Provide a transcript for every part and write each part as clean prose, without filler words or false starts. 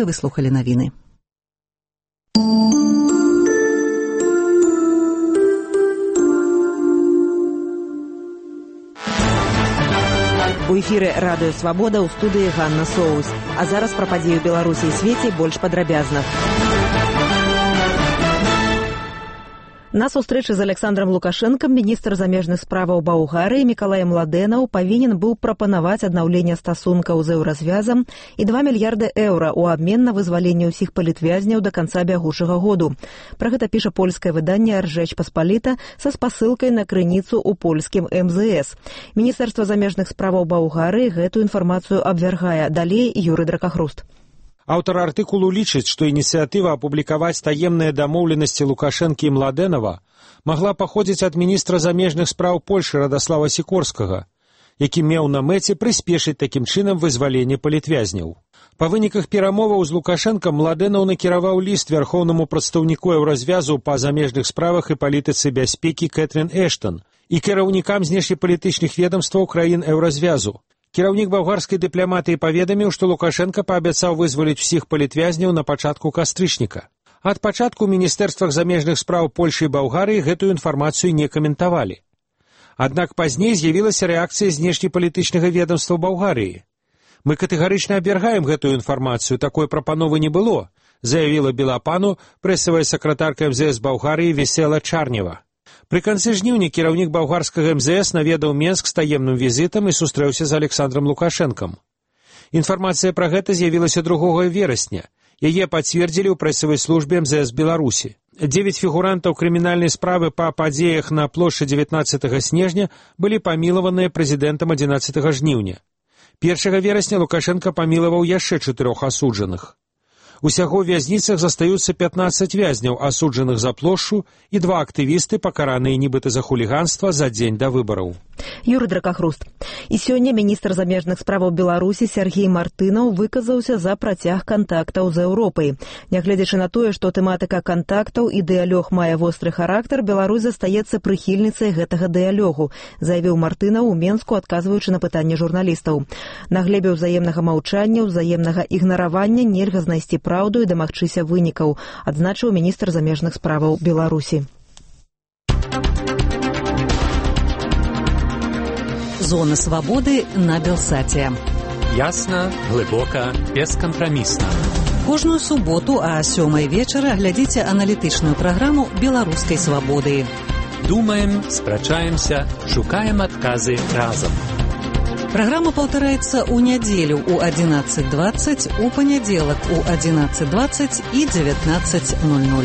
секунды вы слухали навіны. У эфіры радыё «Свабода», ў студыі Ганна Соус. А зараз пра падзеі ў Беларусі і свеце больш падрабязна. На сустрэчы з Александром Лукашенком міністр замежных справаў Балгарыі Мікалай Младэнаў павінен быў прапанаваць аднаўленне стасункаў з еўразвязам і 2 мільярды еўра ў абмен на вызваленне ўсіх палітвязняў да канца бягучага году. Пра гэта піша польскае выданне «Ржэч Паспаліта» са спасылкай на крыніцу ў польскім МЗС. Міністэрства замежных справаў Балгарыі гэтую інфармацыю абвяргае. Далей Юрый Дракахруст. Аўтар артыкулу лічыць, што ініцыятыва апублікаваць таемныя дамоўленасці Лукашэнкі і Младэнава магла паходзіць ад міністра замежных спраў Польшы Радаслава Сікорскага, які меў на мэце прыспешыць такім чынам вызваленне палітвязняў. Па выніках перамоваў з Лукашэнкам Младэнаў накіраваў ліст вярхоўнаму прадстаўніку еўразвязу па замежных справах і палітыцы бяспекі Кэтрин Эштон і кіраўнікам знешнепалітычных ведамстваў краін еўразвязу. Кіраўнік балгарскай дыпламатыі паведаміў, што Лукашенко паабяцаў вызваліць усіх палітвязняў на пачатку кастрычніка. Ад пачатку ў міністэрствах замежных спраў Польшы і Балгарыі гэтую інфармацыю не каментавалі. Аднак пазней з'явілася рэакцыя знешнепалітычнага ведамства Балгарыі. «Мы катэгарычна абвяргаем гэтую інфармацыю, такой прапановы не было», заявіла Белапану прэсавая сакратарка МЗС Балгарыі Весела Чарнева. Пры канцы жніўня кіраўнік балгарскага МЗС наведаў Менск з таемным візітам і сустрэўся з Александром Лукашэнкам. Інфармацыя пра гэта з'явілася 2 верасня. Яе пацвердзілі ў прэсавай службе МЗС Беларусі. 9 фігурантаў крымінальнай справы па падзеях на плошчы 19 снежня былі памілаваныя прэзідэнтам 11 жніўня. 1 верасня Лукашенко памілаваў яшчэ 4 асуджаных. Усяго ў вязніцах застаюцца 15 вязняў, асуджаных за плошчу, і 2 актывісты, пакараныя нібыта за хуліганства за дзень да выбараў. Юрый Дракахруст. І сёння міністр замежных справаў Беларусі Сергей Мартынаў выказаўся за працяг кантактаў з Еўропай. Нягледзячы на тое, што тэматыка кантактаў і дыялог мае востры характар, Беларусь застаецца прыхільніцай гэтага дыялогу, заявіў Мартынаў у Менску, адказваючы на пытанне журналістаў. На глебе ўзаемнага маўчання, ўзаемнага ігнаравання нельга знайсці праўду і дамагчыся вынікаў, адзначыў міністр замежных справаў Беларусі. Зона свабоды на Белсаце. Ясна, глыбока, бескампрамісна. Кожную суботу а 7 вечара глядзіце аналітычную праграму беларускай свабоды. Думаем, спрачаемся, шукаем адказы разам. Праграма паўтараецца ў нядзелю ў 11:20, у панядзелак у 11:20 і 19:00.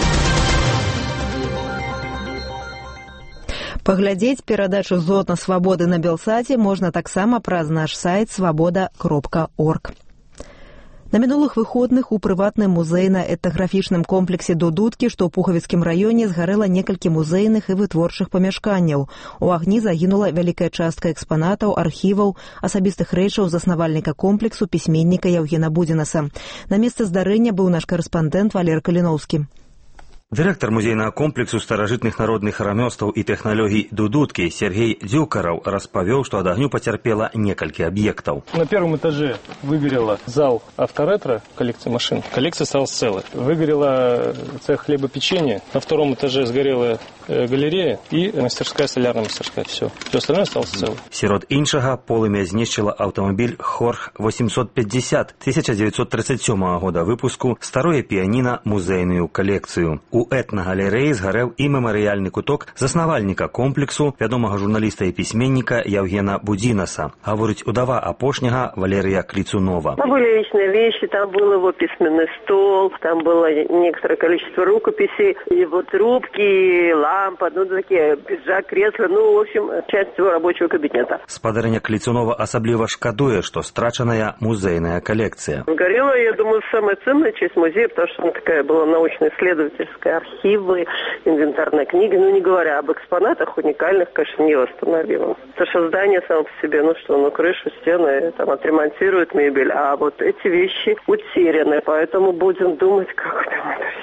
Паглядзець перадачу «Зона свабоды» на Белсаце можна таксама праз наш сайт свабода.орг. На мінулых выходных у прыватным музейна-этнаграфічным комплексе «Дудуткі», што ў Пухавіцкім раёне, згарэла некалькі музейных і вытворчых памяшканняў. У агні загінула вялікая частка экспанатаў, архіваў, асабістых рэчаў заснавальніка комплексу пісьменніка Яўгена Будзінаса. На месцы здарэння быў наш карэспандэнт Валер Каліноўскі. Директор музейного комплексу старажытных народных рамёстваў і тэхналогій «Дудуткі» Сергей Дзюкараў распавёў, што ад агню пацярпела некалькі аб'ектаў. На первом этаже выгорела зал авторетро, коллекции машин. Коллекция осталась целой. Выгорела цех хлебопечения. На втором этаже сгорела галерея и мастерская, солярная мастерская. Все остальное осталось целым. Сярод іншага полымя знішчыла аўтамабіль Хорх 850 1937 года выпуску, старое піяніна, музейную калекцыю. У этнагалерэі згарэў і мемарыяльны куток заснавальніка комплексу, вядомага журналіста і пісьменніка Яўгена Будзінаса. Гаворыць удава апошняга Валерия Клицунова. Там были личные вещи, там был его письменный стол, там было некоторое количество рукописей, его трубки, лампа, такие, пиджак, кресло, в общем, часть его рабочего кабинета. Спадарыня Клицунова асабліва шкадуе, што страчаная музейная коллекция. Горела, я думаю, самая ценная часть музея, потому что она такая была научно-исследовательская, архивы, инвентарная книга, не говоря об экспонатах уникальных, конечно, не восстановимых. Потому что здание само по себе, крышу, стены, там отремонтируют мебель, а вот эти вещи утеряны, поэтому будем думать, как там это все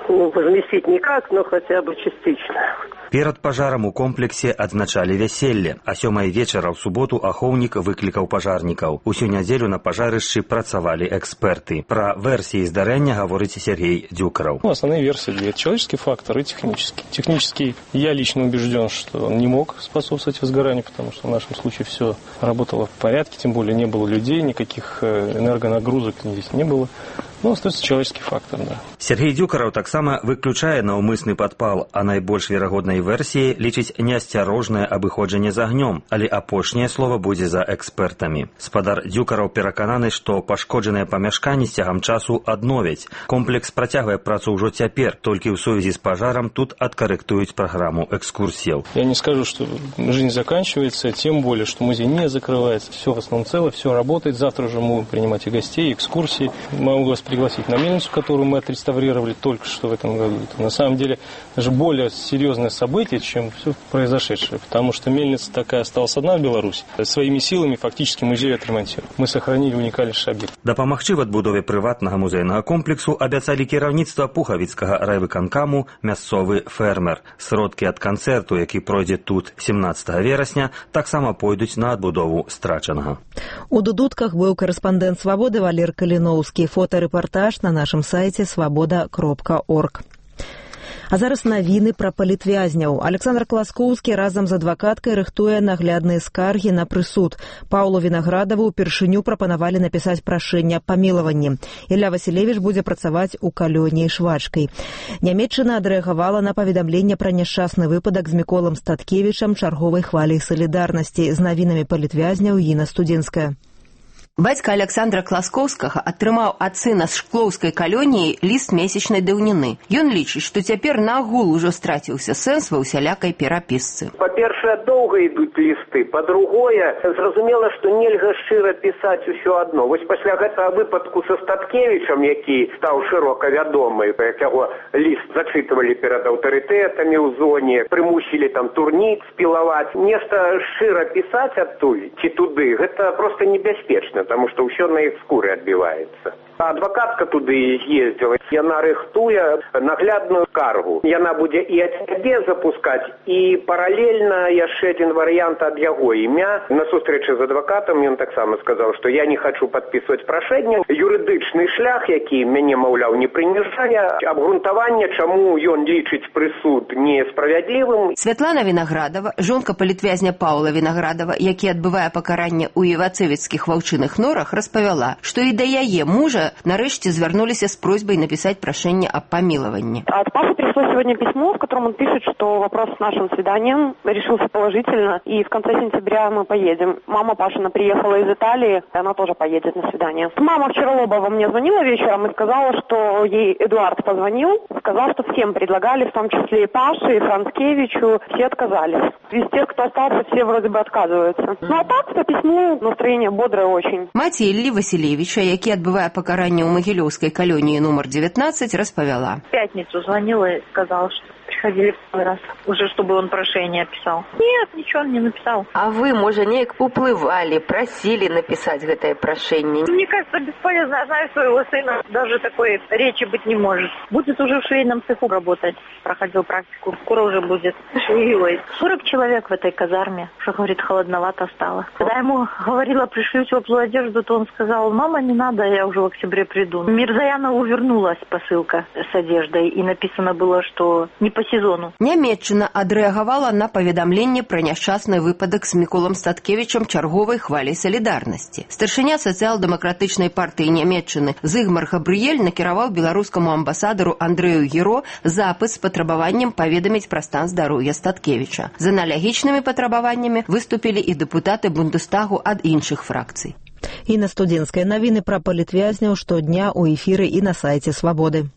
возместить никак, но хотя бы частично. Перад пажарам у комплексе адзначалі вяселле. А 7 вечара ў суботу ахоўнік выклікаў пажарнікаў. Усю нядзелю на пажарышчы працавалі эксперты. Пра версіі здарэння гаворыць Сергей Дюкараў. Основные версии две. Человеческий фактор и технический. Технический, я лично убежден, что он не мог способствовать возгоранию, потому что в нашем случае все работало в порядке, тем более не было людей, никаких энергонагрузок здесь не было. Ну, остается человеческий фактор, да. Сергей Дюкараў таксама выключае наўмысны падпал, а найбольш верагоднай версіяй лічыць неасцярожнае абыходжанне з агнём, але апошняе слова будзе за экспертамі. Спадар Дюкараў перакананы, што пашкоджаныя памяшканні з цягам часу адновяць. Комплекс працягвае працу ўжо цяпер, толькі ў сувязі з пажарам тут адкарэктуюць праграму экскурсіяў. Я не скажу, что жизнь заканчивается, тем более, что музей не закрывается. Все в основном цело, все работает. Завтра уже мы будем принимать и гостей, и экскурсии. Могу вас пригласить на мельницу, которую мы отреставрировали только что в этом году. Это на самом деле даже более серьезное событие, чем все произошедшее, потому что мельница такая осталась одна в Беларуси. Своими силами фактически музей отремонтировали. Мы сохранили уникальнейший объект. Дапамагчы в адбудове прыватнага музейнага комплексу абяцалі кіраўніцтва Пухавіцкага райвыканкаму мясцовы фермер. Сродкі ад канцэрту, які пройдзе тут 17 верасня, таксама пойдуць на адбудову страчанага. У дудутках быў корэспандэнт «Свабоды» Валер Каліноўскі. Фотарэпартаж на нашым сайце свабода.орг. А зараз навіны пра палітвязняў. Александр Класкоўскі разам з адвакаткай рыхтуе наглядныя скаргі на прысуд. Паўлу Вінаградаву ўпершыню прапанавалі напісаць прашэнне аб памілаванні. Ілля Васілевіч будзе працаваць у калоніі швачкай. Нямецчына адрэагавала на паведамленне пра няшчасны выпадак з Міколам Статкевічам чарговай хваляй салідарнасці. З навінамі палітвязняў Іна Студзенская. Бацька Александра Класкоўскага атрымаў ад сына з шклоўскай калоніі ліст месячнай даўніны. Ён лічыць, што цяпер нагул ужо страціўся сэнс ва ўсялякай перапісцы. Па-першае, доўга ідуць лісты. Па-другое, зразумела, што нельга шчыра пісаць усё адно. Вось пасля гэтага выпадку са Статкевічам, які стаў шырока вядомы, як яго ліст зачытвалі перад аўтарытэтамі ў зоне, прымусілі там турнік спілаваць. Нешта шчыра пісаць адтуль ці туды, гэта проста небяспечна, потому что ўсё на іх скуры адбіваецца. Адвакатка туды з'ездзіла, яна рыхтуе наглядную скаргу. Яна будзе і ад сябе запускаць, і паралельна яшчэ адзін варыянт ад яго імя. На сустрэчы з адвакатам ён таксама сказаў, што я не хачу падпісваць прашэнне. Юрыдычны шлях, які мяне, маўляў, не прыніжае, абгрунтаванне, чаму ён лічыць прысуд несправядлівым. Святлана Вінаградава, жонка палітвязня Паўла Вінаградава, які адбывае пакаранне ў івацевіцкіх ваўчыных норах, распавяла, што і да яе мужа нарэшце звярнуліся с просьбой написать прошение о помиловании. От Паши пришло сегодня письмо, в котором он пишет, что вопрос с нашим свиданием решился положительно, и в конце сентября мы поедем. Мама Пашина приехала из Италии, и она тоже поедет на свидание. Мама вчера Лобова мне звонила вечером и сказала, что ей Эдуард позвонил, сказал, что всем предлагали, в том числе и Паше, и Францкевичу, все отказались. Из тех, кто остался, все вроде бы отказываются. Ну а так, по письму настроение бодрое очень. Мать Іллі Васілевіча, які адбывае пакаранне ў Магілёўскай калоніі номер 19, распавяла. В пятницу звонила и сказала, что приходили второй раз, уже чтобы он прошение писал. Нет, ничего он не написал. А вы, может, неяк уплывали, просили написать гэтае прошение? Мне кажется, бесполезно. Я знаю своего сына, даже такой речи быть не может. Будет уже в швейном цеху работать. Проходил практику, скоро уже будет швеей. 40 человек в этой казарме. Что, говорит, холодновато стало. Когда я ему говорила, пришлю теплую одежду, то он сказал: мама, не надо, я уже в октябре приду. Мирзаянову вернулась посылка с одеждой, и написано было, что не по сезону. Нямецчына адрэагавала на паведамленне пра няшчасны выпадак з Міколам Статкевічам чарговай хваляй салідарнасці. Старшыня сацыял-дэмакратычнай партыі Нямецчыны Зыгмар Габрыель накіраваў беларускаму амбасадару Андрэю Гіро запыс з патрабаваннем паведаміць пра стан здароўя Статкевіча. З аналогічнымі патрабаваннямі выступілі і дэпутаты Бундестагу ад іншых фракцый. Інна Студзенская. Навіны пра палітвязняў штодня ў эфіры і на сайце Свабоды.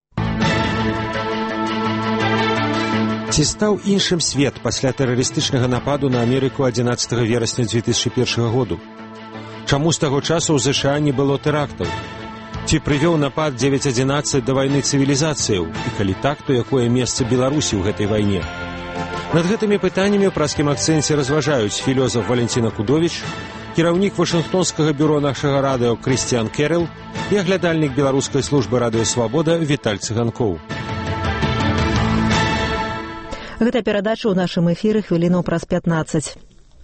Ці стаў іншым свет пасля тэрарыстычнага нападу на Амерыку 11 верасня 2001 году? Чаму з таго часу ў ЗША не было тэрактаў? Ці прывёў напад 9.11 да вайны цывілізацыяў? І калі так, то якое месца Беларусі ў гэтай вайне? Над гэтымі пытаннямі ў праскім акцэнце разважаюць філёзаф Валентина Кудовіч, кіраўнік Вашынгтонскага бюро нашага радыё Крысціян Кэрэл і аглядальнік беларускай службы радыё Свабода Віталь Цыганкоў. Гэта перадача ў нашым эфіры хвіліну праз 15.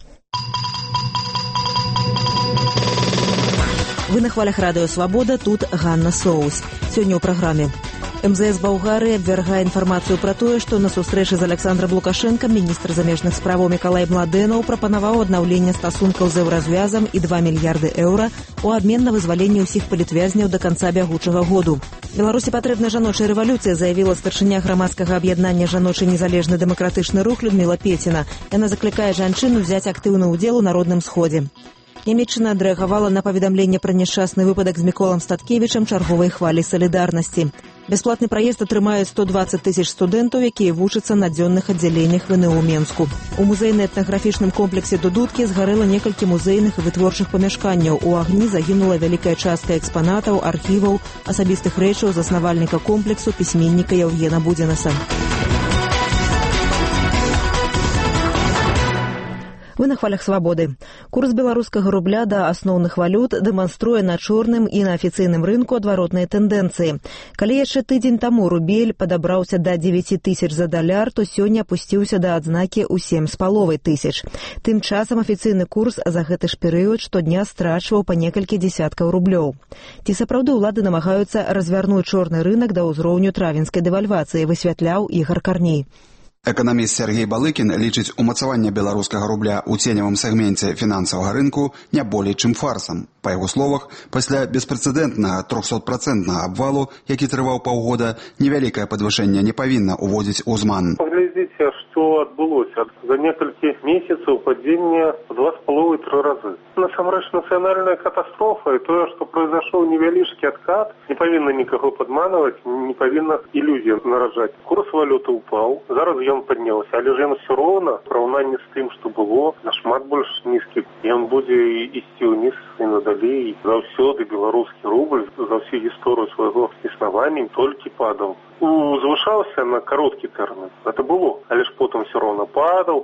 Вы на хвалях радыё «Свабода», тут Ганна Соус. Сёння ў праграме. МЗС Балгарыі абвяргае інфармацыю пра тое, што на сустрэчы з Александром Лукашэнкам міністр замежных справаў Мікалай Младэнаў прапанаваў аднаўленне стасункаў з еўразвязам і 2 мільярды еўра у абмен на вызваленне ўсіх палітвязняў да канца бягучага году. Беларусі патрэбна жаночая рэвалюцыя, заявіла старшыня грамадскага аб'яднання «Жаночы незалежны дэмакратычны рух» Людміла Пеціна. Яна заклікае жанчын узяць актыўны ўдзел у народным сходзе. Нямецчына адрэагавала на паведамленне пра няшчасны выпадак з Міколам Статкевічам чарговай хвалі салідарнасці. Бясплатны праезд атрымаюць 120 тысяч студэнтаў, якія вучацца на дзённых аддзяленнях ВНУ ў Менску. У музейна-этнаграфічным комплексе «Дудуткі» згарэла некалькі музейных і вытворчых памяшканняў. У агні загінула вялікая частка экспанатаў, архіваў, асабістых рэчаў заснавальніка комплексу, пісьменніка Яўгена Будзінаса. Вы на хвалях «Свабоды». Курс беларускага рубля да асноўных валют дэманструе на чорным і на афіцыйным рынку адваротныя тэндэнцыі. Калі яшчэ тыдзень таму рубель падабраўся да 9 тысяч за даляр, то сёння апусціўся да адзнакі ў 7,5 тысяч. Тым часам афіцыйны курс за гэты ж перыяд штодня страчваў па некалькі дзесяткаў рублёў. Ці сапраўды ўлады намагаюцца развярнуць чорны рынак да ўзроўню травенскай дэвальвацыі, высвятляў Ігар Карней. Эканаміст Сергей Балыкін лічыць умацаванне беларускага рубля ў ценевым сегменце фінансавага рынку не болей чым фарсам. Па яго словах, пасля беспрэцэдэнтнага 300% абвалу, які трываў паўгода, невялікае падвышэнне не павінна ўводзіць у зман. Паглядзіце, што адбылося. За некалькі месяцаў падзення 2,5-3 разы. Насамрэч нацыянальная катастрофа, і тое, што произошел невялічкі адкат, не павінна нікаго падманваць, не павінна ілюзію наражаць. Курс валюты упаў, зараз ён падняўся, але ж ён все роўна, параўнанні з тым, што было, нашмат больш нізкі. Ён будзе ісці ўніз і надалей. Заўсёды беларускі рубль за ўсю гісторыю свайго існавання толькі падаў. Узвышаўся на кароткі тэрмін. Гэта было, але ж потым все роўна падаў,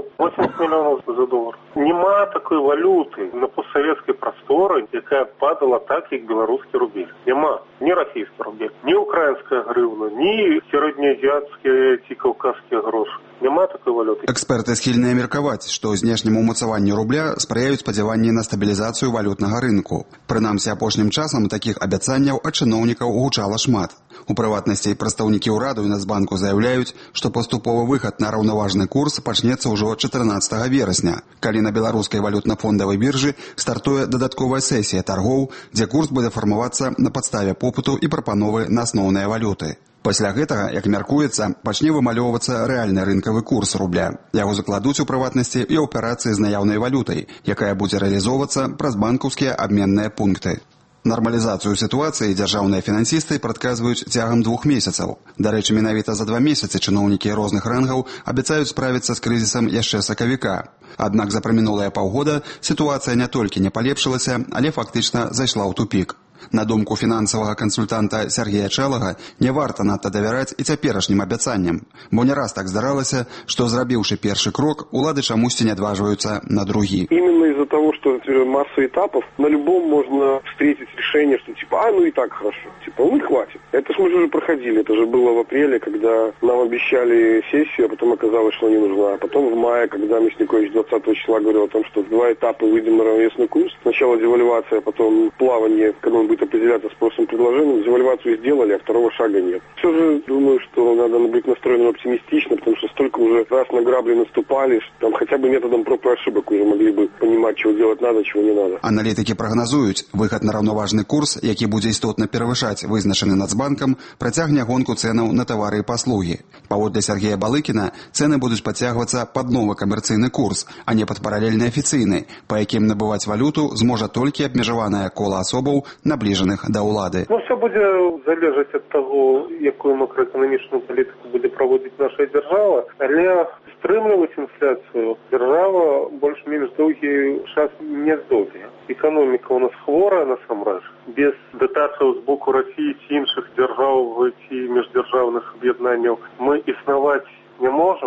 80 мільёнаў за долар. Нема такой валюты на постсавецкай прасторы, якая падала так, як беларускі рубель. Няма ні расійскі рубель, ні украінская грыўна, ні сярэднеазіяцкія ці каўказскія грошы. Няма такой валюты. Эксперты схільныя меркаваць, што знешняму умацаванню рубля спрыяюць спадзяванні на стабілізацыю валютнага рынку. Прынамсі, апошнім часам такіх абяцанняў ад чыноўнікаў гучала шмат. У прыватнасці, прадстаўнікі ўраду і Нацбанку заяўляюць, што паступовы выхад на раўнаважны курс пачнецца ўжо 14 верасня, калі на беларускай валютна-фондавай біржы стартуе дадатковая сесія таргоў, дзе курс будзе фармавацца на падставе попыту і прапановы на асноўныя валюты. Пасля гэтага, як мяркуецца, пачне вымалёўвацца рэальны рынкавы курс рубля. Яго закладуць у прыватнасці і аперацыі з наяўнай валютай, якая будзе рэалізоўвацца праз банкаўскія абменныя пункты. Нармалізацыю сітуацыі дзяржаўныя фінансісты прадказваюць цягам 2 месяцаў. Дарэчы, менавіта за 2 месяцы чыноўнікі розных рангаў абяцаюць справіцца з крызісам яшчэ сакавіка. Аднак за прамінулыя паўгода сітуацыя не толькі не палепшылася, але фактычна зайшла ў тупік. На думку фінансавага кансультанта Сергея Чалага, не варта надта давяраць і цяперашнім абяцанням, бо не раз так здаралася, што, зрабіўшы першы крок, улады чамусьці не адважваюцца на другі. Именно из-за того, что масса этапов, на любом можно встретить решение, что типа, ну и так хорошо, типа, ну и хватит. Это ж мы же уже проходили, это же было в апреле, когда нам обещали сессию, а потом оказалось, что не нужна. А потом в мае, когда Мясникович 20 числа говорил о том, что в 2 этапа выйдем на равновесный курс. Сначала девальвация, а потом плавание, когда он будет определяться спросом и предложением. Девальвацию сделали, а второго шага нет. Все же думаю, что надо быть настроенным оптимистично, потому что столько уже раз на грабли наступали, что там хотя бы методом проб и ошибок уже могли бы понимать, чего делать надо, чего не надо. Аналітыкі прагназуюць, выхад на раўнаважны курс, які будзе істотна перавышаць вызначаны Нацбанкам, працягне гонку цэнаў на тавары і паслугі. Паводле Сергея Балыкіна, цэны будуць падцягвацца пад новы камерцыйны курс, а не пад паралельны афіцыйны, па якім набываць валюту зможа толькі абмежаванае кола асобаў, набліжаных да ўлады. Ну, все будзе залежаць ад таго, якую макроэканамічную палітыку будзе праводзіць наша дзяржава, але стрымліваць інфляцыю дзяржава больш-менш доўгі час не здолее. Эканоміка у нас хворая насамрэч. Без датацыяў з боку Расіі ці іншых дзяржаў ці міждзяржаўных аб'яднанняў мы існаваць не можам.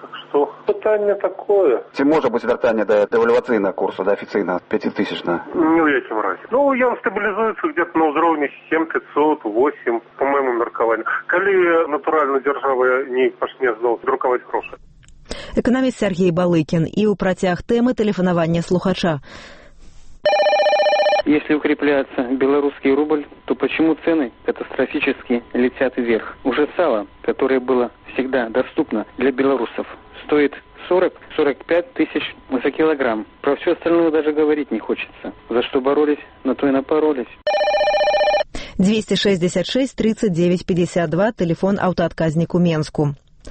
Так что питание такое. Ці можа бути вяртанне да дэвальвацыйнага курсу, да, афіцыйна, 5000-на? Ни в якім разе. Ну, ён стабілізуецца где-то на ўзроўні 7500, 8, по моему меркаванню. Калі, натуральна, дзяржава не пачне зноў друкаваць грошы. Эканаміст Сергей Балыкін і ў працяг тэмы тэлефанавання слухача. Если укрепляется белорусский рубль, то почему цены катастрофически летят вверх? Уже сало, которое было всегда доступно для белорусов, стоит 40-45 тысяч за килограмм. Про все остальное даже говорить не хочется. За что боролись, на то и напоролись. 266 39 52, телефон аўтаадказніку Менску.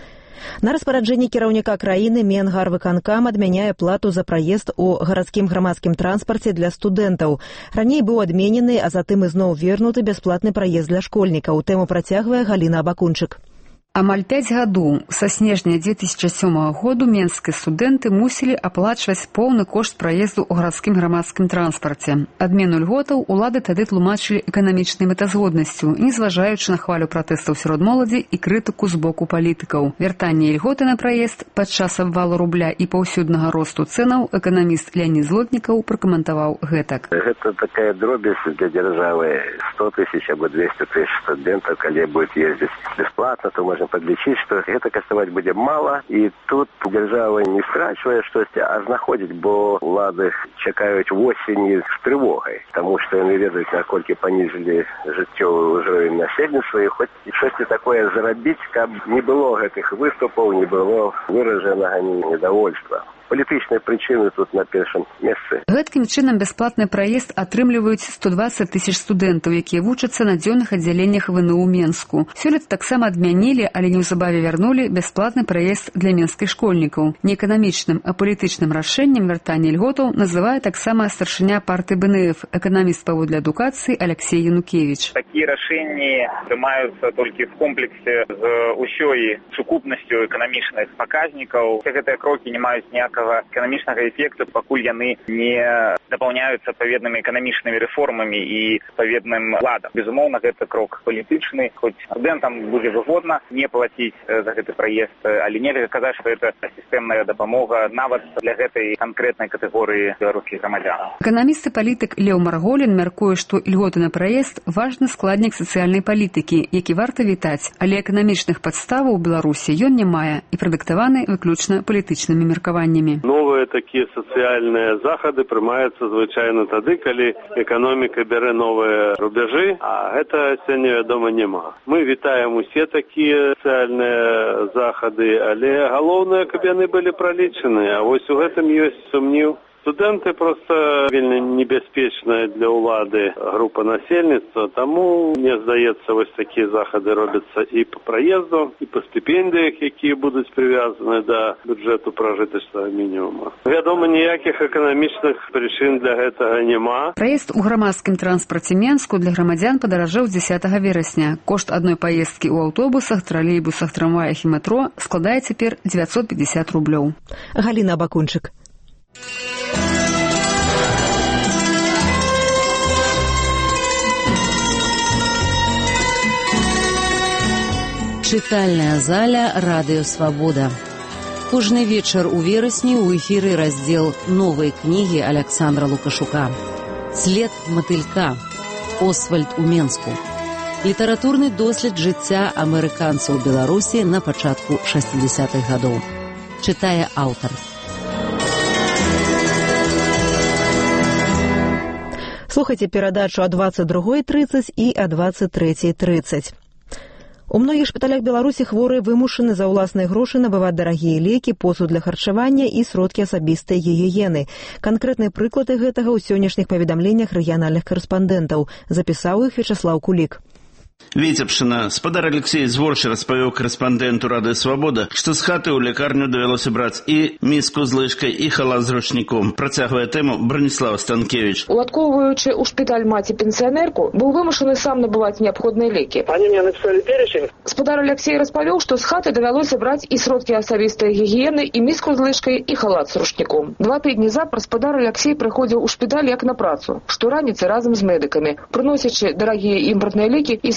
На распараджэнні кіраўніка краіны Менгарвыканкам адмяняе плату за праезд у гарадскім грамадскім транспарце для студэнтаў. Раней быў адменены, а затым ізноў вернуты бясплатны праезд для школьнікаў. Тэму працягвае Галіна Абакунчык. Амаль 5 гадоў са снежня 2007 году менскія студэнты мусілі аплачваць поўны кошт праезду ў гарадскім грамадскім транспарце. Адмену льготаў улады тады тлумачылі эканамічнай мэтазгоднасцю, не зважаючы на хвалю пратэстаў сярод моладзі і крытыку з боку палітыкаў. Вяртанне льготы на праезд падчас абвалу рубля і паўсюднага росту цэнаў эканаміст Леонид Злотнікаў пракаментаваў гэтак. Гэта такая дробязь для дзяржавы 100 тысяч або 200 тысяч студэнтаў, калі будуць ездзіць бясплатна, то можна подлічыць, што гэта каштаваць будзе мала, і тут дзяржава не страчвае штосьці, а знаходзіць, бо улады чакаюць восені з трывогай, таму што яны ведаюць, наколькі панізілі жыццёвы ўзровень насельніцтва, і хоць штосьці такое зарабіць, каб не было гэтых выступаў, не было выражанага недовольства. Палітычныя прычыны тут на першым месцы. Гэткім чынам бясплатны праезд атрымліваюць 120 тысяч студэнтаў, якія вучацца на дзённых аддзяленнях ВНУ ў Менску. Сёлета таксама адмянілі, але неўзабаве вярнулі бясплатны праезд для менскіх школьнікаў. Неэканамічным, а палітычным рашэннем вяртання льготаў называе таксама старшыня партыі БНФ, эканаміст паводле адукацыі Алексей Янукевич. Такія рашэнні прымаюцца толькі в комплексе з усёй сукупнасцю эканамічных паказнікаў. Гэтыя крокі не маюць ніякага эканамічнага эфекту, пакуль яны не дапаўняюцца адпаведнымі эканамічнымі рэформамі і адпаведным ладам. Безумоўна, гэта крок палітычны, хоць студэнтам будзе выгодна не плаціць за гэты праезд, але нельга казаць, што гэта сістэмная дапамога нават для гэтай канкрэтнай катэгорыі беларускіх грамадзян. Эканаміст і палітык Леў Марголін мяркуе, што льготы на праезд важны складнік сацыяльнай палітыкі, які варта вітаць, але эканамічных падставаў у Беларусі ён не мае і прадыктаваны выключна палітычнымі меркаваннямі. Новыя такія сацыяльныя захады прымаюцца звычайна тады, калі эканоміка бярэ новыя рубяжы, а гэта сёння, вядома, няма. Мы вітаем усе такія сацыяльныя захады, але галоўнае, каб яны былі пралічаны, а вось у гэтым ёсць сумнеў. Студэнты проста вельмі небяспечная для ўлады група насельніцтва, таму, мне здаецца, вось такія захады робяцца і па праезду, і па стыпендыях, якія будуць прывязаны да бюджэту пражытачнага мінімума. Вядома, ніякіх эканамічных прычын для гэтага няма. Праезд у грамадскім транспарце Менску для грамадзян падаражэў 10 верасня. Кошт адной паездкі ў аўтобусах, тралейбусах, трамваях і метро складае цяпер 950 рублёў. Галіна Абакунчык. Чытальная заля «Радыё Свабода». Кожны вечар у верасні ў эфіры раздзел новай кнігі Аляксандра Лукашука «След матылька. Освальд у Менску». Літаратурны дослед жыцця амерыканцаў у Беларусі на пачатку 60-х гадоў. Чытае аўтар. Слухайце перадачу о 22:30 і о 23:30. У многіх шпіталях Беларусі хворыя вымушаны за ўласныя грошы набываць дарагія лекі, посуд для харчавання і сродкі асабістай гігіены. Канкрэтныя прыклады гэтага ў сённяшніх паведамленнях рэгіянальных карэспандэнтаў. Запісаў іх Вячаслаў Кулік. Віцебшына, спадар Алексей Зворчы распавёў карэспандэнту Радыё Свабода, што з хаты ў лякарню давялося браць і міску з лыжкай, і халат з ручніком. Працягвае тэму Браніслав Станкевич. Уладковуючы ў шпіталь маці-пенсіянерку, быў вымушаны сам набываць неабходныя лекі. Они мне написали перечень. Спадар Алексей распавёў, што з хаты давялося браць і сродкі асабістай гігіены, і міску з лыжкай, і халат з ручніком. 2 тыдні запар спадар Алексей прыходзіў у шпіталь як на працу, штораніцы разам з медыкамі, прыносячы дарагія імпартныя лекі і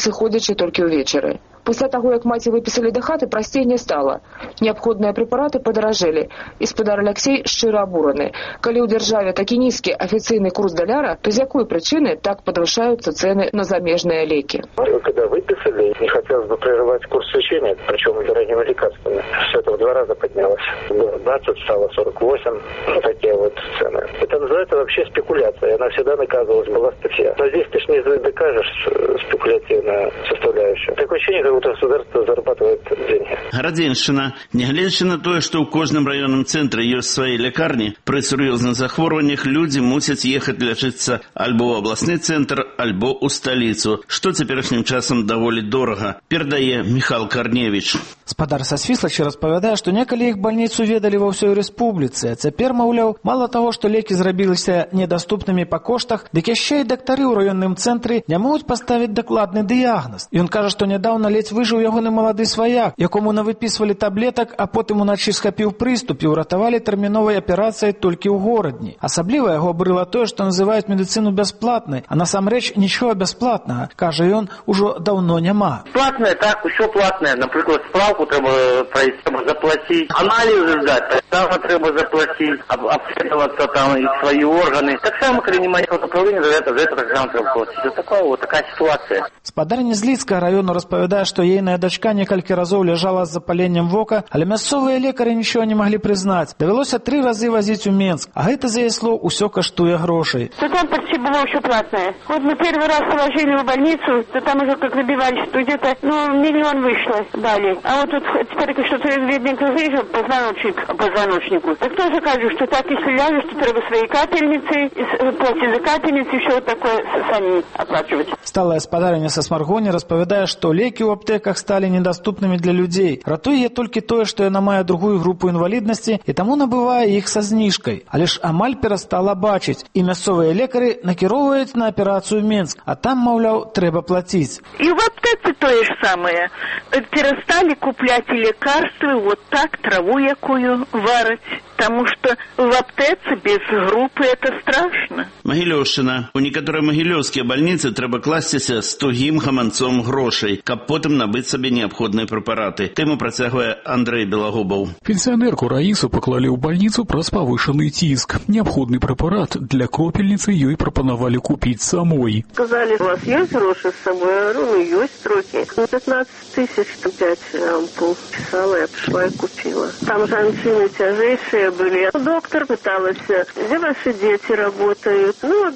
сыходзячы толькі ўвечары. Пасля таго, як маці выпісалі да хаты, прасцей не стала. Неабходныя прэпараты падаражэлі. І спадар Алексей шчыра абураны. Калі ў дзяржаве такі нізкі афіцыйны курс даляра, то з якой прычыны так падвышаюцца цэны на замежныя лекі? Когда выписали, не хотелось бы прерывать курс лечения, причем дорогими лекарствами. Все это в 2 раза поднялось. Было 20, стало 48. Вот такие вот цены. Это называется вообще спекуляция. Она всегда наказывалась, была статья. Но здесь ты ж не докажешь спекулятивную составляющую. Такое ощущение, как будто государство зарабатывает деньги. Гарадзеншчына. Нягледзячы на тое, што ў кожным раённым цэнтры ёсць свае лякарні, пры сур'ёзных захворваннях людзі мусяць ехаць лячыцца альбо ў абласны цэнтр, альбо ў сталіцу, што цяперашнім часам даволі дорага, перадае Міхал Карневіч. Спадар са Свіслачы распавядае, што некалі іх бальніцу ведалі ва ўсёй рэспубліцы, а цяпер, маўляў, мала таго, што лекі зрабіліся недаступнымі па коштах, дык яшчэ і дактары ў раённым цэнтры не могуць паставіць дакладны дыягназ. Ён кажа, што нядаўна ледзь выжыў ягоны малады сваяк, якому навыпісвалі таблетак, а потым уначы схапіў прыступ і ўратавалі тэрміновай аперацыяй толькі ў горадні. Асабліва яго абурыла тое, што называюць медыцыну бясплатнай, а насамрэч нічога бясплатнага, кажа ён, ужо даўно няма. Платное, так, усё платное. Напрыклад, справку трэба прайсці, трэба заплаціць, аналізы здаць, там трэба заплаціць, абстэльвацца там і свае органы. Так само, калі не мае направлення, за это так само трэба плаціць. Такая ситуация. Спадар Незліцкага раёну распавядае, што ейная дачка некалькі разоў ляжала з запаленнем вока, але мясцовыя лекары нічого не маглі прызнаць. Давялося 3 разы вазіць у Менск, а гэта, за яе слоў, усё каштуе грошай. То там почти было все платное. Вот мы первый раз положили в больницу, то там уже как набивали, что где-то, 1 миллион вышло дали. А вот тут теперь что-то бедненько выжил позвоночнику. Так тоже кажу, что так, если ляжешь, то треба свои капельницы, платить за капельницы, все вот такое сами оплачивать. Сталая спадарыня са Смаргоні распавядае, што лекі ў аптэках сталі недаступнымі для людзей. Ратуе толькі тое, што яна мае другую групу інваліднасці і таму набывае іх са зніжкай. Але ж амаль перастала бачыць, і мясцовыя лекары накіроўваюць на аперацыю Менск, а там, маўляў, трэба плаціць. И в аптеке то же самое. Перестали куплять лекарства вот так, траву якую варить. Потому что в аптеце без группы это страшно. Магілёўшчына. У некаторыя магілёўскія бальніцы трэба класціся з тугім гаманцом грошай, каб потым набыць сабе неабходныя прэпараты. Тэму працягвае Андрэй Белагубаў. Пенсіянерку Раісу паклалі ў бальніцу праз павышаны ціск. Неабходны прэпарат для кропельніцы ёй прапанавалі купіць самой. Сказали, у вас есть гроши с собой? Я говорю, есть трохи. 15 тысяч, 5 ампул. Писала, я пришла и купила. Там же анцины тяжейшие были. Доктор пыталась, где ваши дети работают?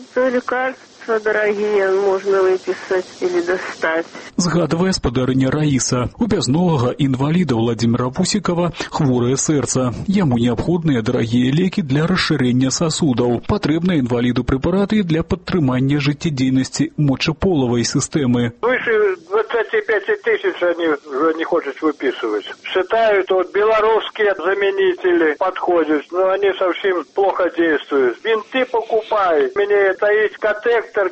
Лекарства дорогие можно выписать или достать. Згадывае спадарыня Раіса. У бязногага інваліда Владзіміра Вусікава хворае сэрца. Яму неабходныя дарагія лекі для расшырэння сасудаў. Патрэбныя інваліду прэпараты для падтрымання жыццядзейнасці мочаполавай сістэмы. Выше 25 тысяч они уже не хотят выписывать. Считают, вот белорусские заменители подходят, но они совсем плохо действуют. Бинты покупай. Мне это есть катетер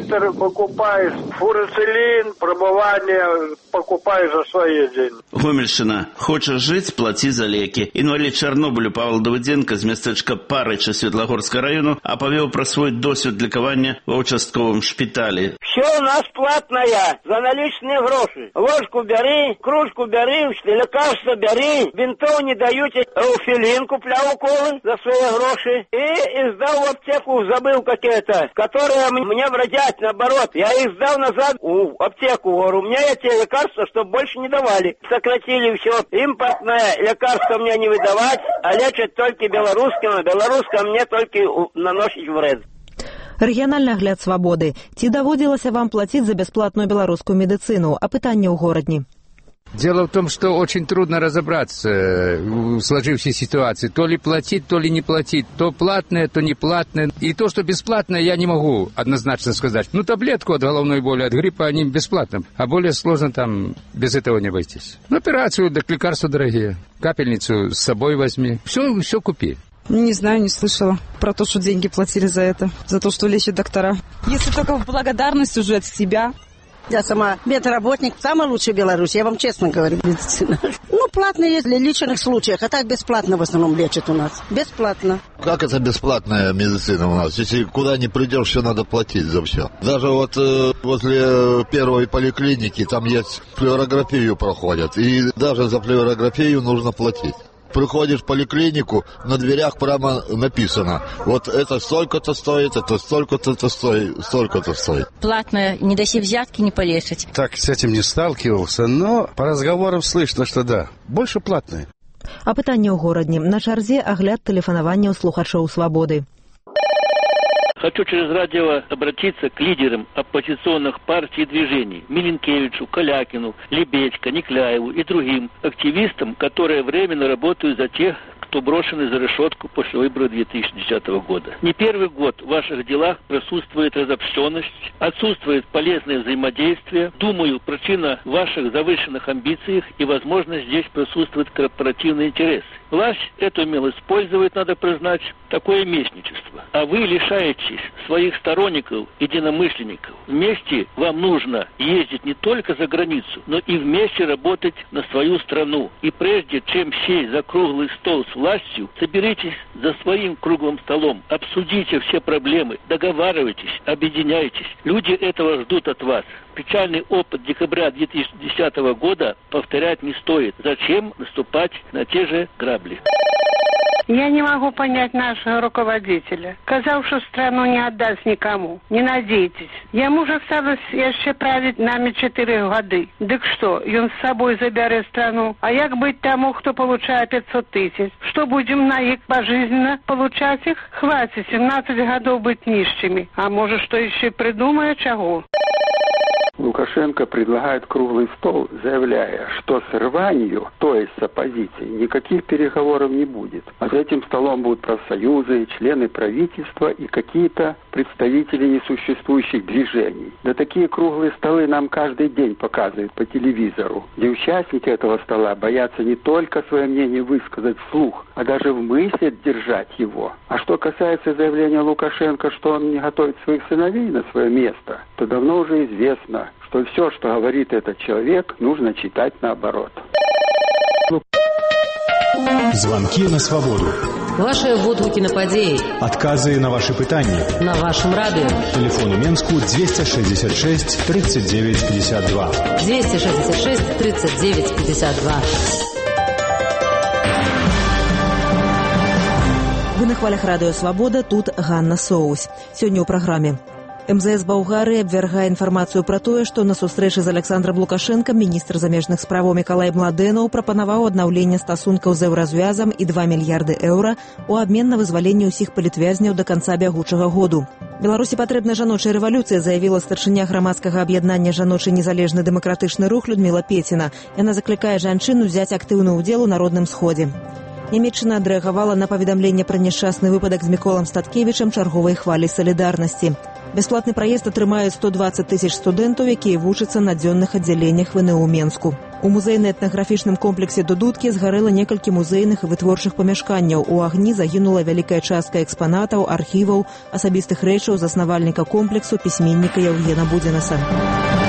покупаешь, фурацилин, промывание покупаешь за свои деньги. Гомельшчына. Хочаш жыць, плаці за лекі. Інвалід Чарнобылю Павел Давыдзенко з мястэчка Парыча Светлагорскага раёну апавёў пра свой досвед лекавання ва ўчастковым шпіталі. Все у нас платное, за наличные гроши. Ложку бери, кружку бери, лекарства бери, бинтов не даете, уфилин куплял уколы за свои гроши. И издал в аптеку, забыл какие-то, которые мне вредят, наоборот. Я их сдал назад в аптеку, говорю, у меня эти лекарства, чтобы больше не давали. Сократили все. Импортное лекарство мне не выдавать, а лечат только белорусским, а белорусским мне только наносить вред. Рэгіянальны агляд свабоды. Ці даводзілася вам плаціць за бясплатную беларускую медыцыну? А пытанне ў горадні. Дело в том, что очень трудно разобраться в сложившейся ситуации. То ли платить, то ли не платить. То платное, то не платное. И то, что бесплатное, я не могу однозначно сказать. Таблетку от головной боли, от гриппа, они бесплатно. А более сложно там без этого не обойтись. Операцию, так лекарства дорогие. Капельницу с собой возьми. Все купи. Не знаю, не слышала про то, что деньги платили за это. За то, что лечат доктора. Если только в благодарность уже от себя. Я сама медработник, самая лучшая в Беларуси, я вам честно говорю, медицина. Ну, платно есть для лечебных случаев, а так бесплатно в основном лечат у нас. Бесплатно. Как это бесплатная медицина у нас? Если куда ни придешь, все надо платить за все. Даже вот возле первой поликлиники там есть флюорографию проходят, и даже за флюорографию нужно платить. Приходишь в поликлинику, на дверях прямо написано, вот это столько-то стоит, это столько-то стоит, столько-то стоит. Платно, не даси взятки, не полечить. Так с этим не сталкивался, но по разговорам слышно, что да, больше платное. А пытанне ў горадні. На чарзе агляд тэлефанавання ў слухачоў «Свабоды». Хочу через радио обратиться к лидерам оппозиционных партий и движений Миленкевичу, Калякину, Лебедько, Никляеву и другим активистам, которые временно работают за тех, кто брошены за решетку после выборов 2010 года. Не первый год в ваших делах присутствует разобщенность, отсутствует полезное взаимодействие. Думаю, причина в ваших завышенных амбициях и, возможно, здесь присутствует корпоративный интерес. Власть это умело использует, надо признать, такое местничество. А вы лишаетесь своих сторонников, единомышленников. Вместе вам нужно ездить не только за границу, но и вместе работать на свою страну. И прежде чем сесть за круглый стол с властью, соберитесь за своим круглым столом, обсудите все проблемы, договаривайтесь, объединяйтесь. Люди этого ждут от вас. Печальный опыт декабря 2010 года повторять не стоит. Зачем наступать на те же грабли? Я не могу понять нашего руководителя. Казав, что страну не отдаст никому. Не надейтесь. Ему же осталось еще править нами 4 года. Так что, он с собой заберет страну? А як быть тому, кто получает 500 тысяч? Что будем на их пожизненно получать их? Хватит 17 годов быть нищими. А может, что еще придумает чего? Лукашенко предлагает круглый стол, заявляя, что с Рванью, то есть с оппозицией, никаких переговоров не будет. А за этим столом будут профсоюзы, члены правительства и какие-то представители несуществующих движений. Да такие круглые столы нам каждый день показывают по телевизору, где участники этого стола боятся не только свое мнение высказать вслух, а даже в мысли держать его. А что касается заявления Лукашенко, что он не готовит своих сыновей на свое место, то давно уже известно, что все, что говорит этот человек, нужно читать наоборот. Звонки на свободу. Ваши водгукі на падзеі. Адказы на ваши пытанні. На вашем радио. Телефон у Менску 266 39 52. 266 39 52. Вы на хвалях радыё «Свабода», тут Ганна Соусь. Сёння ў праграме. МЗС Балгарыі абвяргае інфармацыю пра тое, што на сустрэчы з Александром Лукашэнкам міністр замежных справаў Мікалай Младэнаў прапанаваў аднаўленне стасункаў з еўразвязам і 2 мільярды еўра у абмен на вызваленне ўсіх палітвязняў да канца бягучага году. Беларусі патрэбна жаночая рэвалюцыя, заявіла старшыня грамадскага аб'яднання «Жаночы незалежны дэмакратычны рух» Людміла Пеціна. Яна заклікае жанчын узяць актыўны ўдзел у народным сходзе. Нямецчына адрэагавала на паведамленне пра няшчасны выпадак з Міколам Статкевічам чарговай хвалі салідарнасці. Бясплатны праезд атрымаюць 120 тысяч студэнтаў, якія вучацца на дзённых аддзяленнях ВНУ Менску. У музейна-этнаграфічным комплексе «Дудуткі» згарэла некалькі музейных і вытворчых памяшканняў. У агні загінула вялікая частка экспанатаў, архіваў, асабістых рэчаў заснавальніка комплексу пісьменніка Яўгена Будзінаса.